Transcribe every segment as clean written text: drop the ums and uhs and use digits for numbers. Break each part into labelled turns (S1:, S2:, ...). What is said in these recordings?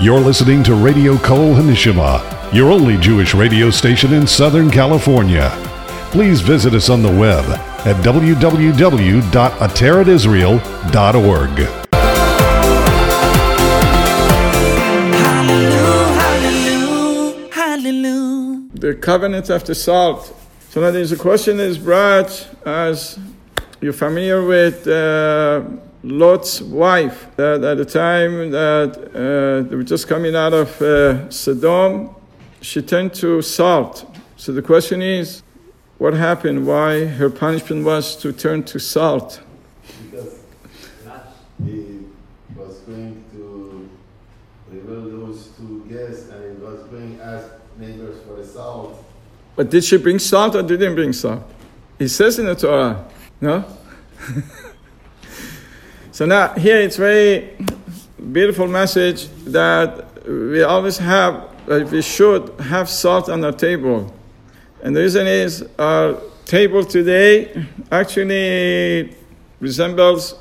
S1: You're listening to Radio Kol Hanishima, your only Jewish radio station in Southern California. Please visit us on the web at www.ateratisrael.org.
S2: Hallelujah, hallelujah. The covenant of the salt. So now there's a question that is brought, as you're familiar with Lot's wife, that at the time that they were just coming out of Sodom, she turned to salt. So the question is, what happened? Why her punishment was to turn to salt?
S3: Because he was going to reveal those two guests, and he was going to ask neighbors for the salt.
S2: But did she bring salt or didn't bring salt? It says in the Torah, no? So now here it's very beautiful message that we always have, that we should have salt on our table. And the reason is our table today actually resembles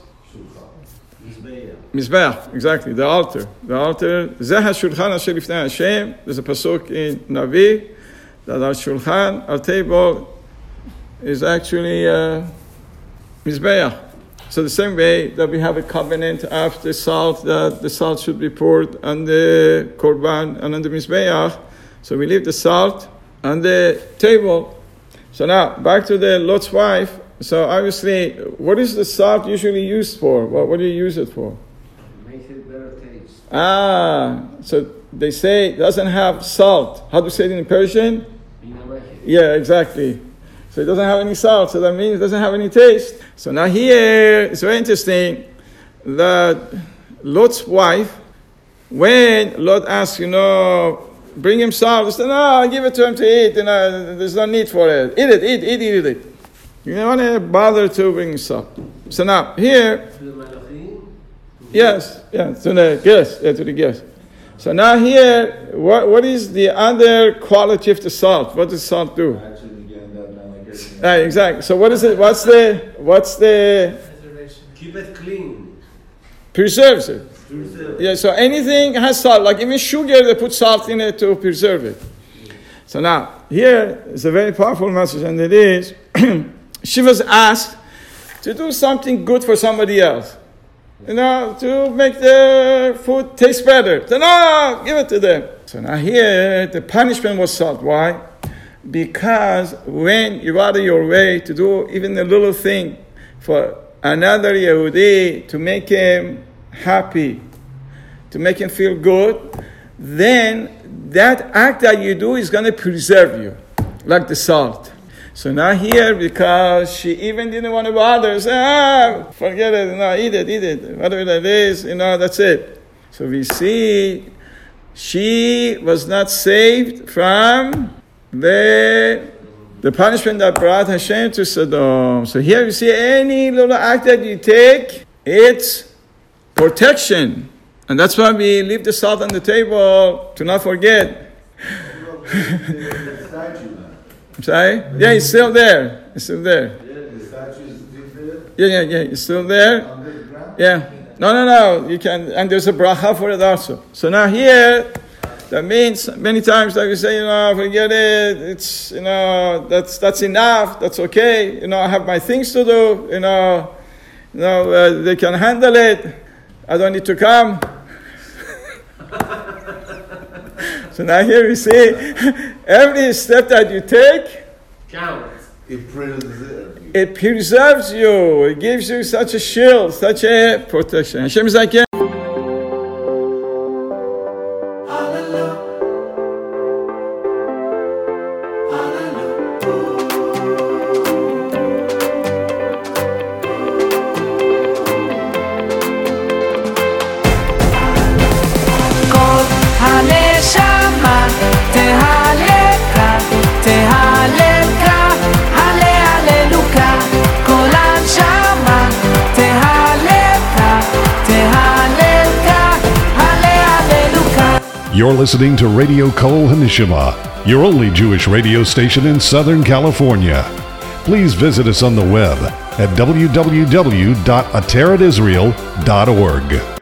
S2: Mizbeach, exactly, the altar. The altar, Zeh HaShulchan Asher Lifnei Hashem, there's a pasuk in Navi, that our shulchan, our table, is actually Mizbeach. So the same way that we have a covenant of the salt, that the salt should be poured on the korban and on the Mizbeach, so we leave the salt on the table. So now, back to the Lot's wife. So obviously, what is the salt usually used for? What do you use it for?
S3: It makes it better taste.
S2: So they say it doesn't have salt. How do you say it in Persian? Yeah, exactly. So it doesn't have any salt, so that means it doesn't have any taste. So now here, it's very interesting that Lot's wife, when Lot asked, bring him salt, he said, no, I'll give it to him to eat, there's no need for it. Eat it. You don't want to bother to bring salt. So now, here, yes, to the guest. So now here, what is the other quality of the salt? What does salt do? Exactly. So what is it? What's the
S3: keep it clean.
S2: Preserves it. Yeah, so anything has salt, like even sugar, they put salt in it to preserve it. So now, here is a very powerful message, and it is, she was asked to do something good for somebody else. To make the food taste better. So no, give it to them. So now here, the punishment was salt. Why? Because when you go out of your way to do even a little thing for another Yehudi, to make him happy, to make him feel good, then that act that you do is going to preserve you, like the salt. So now here, because she even didn't want to bother, say, forget it, eat it, whatever that is, that's it. So we see she was not saved from the punishment that brought Hashem to Sodom. So here we see any little act that you take, it's protection. And that's why we leave the salt on the table to not forget. I'm sorry? Yeah, it's still there.
S3: The statue is still there?
S2: Yeah, it's still there. Yeah. No. You can, and there's a bracha for it also. So now here, that means many times that we say, forget it. It's, that's enough. That's okay. I have my things to do. They can handle it. I don't need to come. So now here we see, every step that you take,
S3: counts. It preserves you.
S2: It preserves you. It gives you such a shield, such a protection. Hashem is like,
S1: You're listening to Radio Kol Hanishima, your only Jewish radio station in Southern California. Please visit us on the web at www.ateratisrael.org.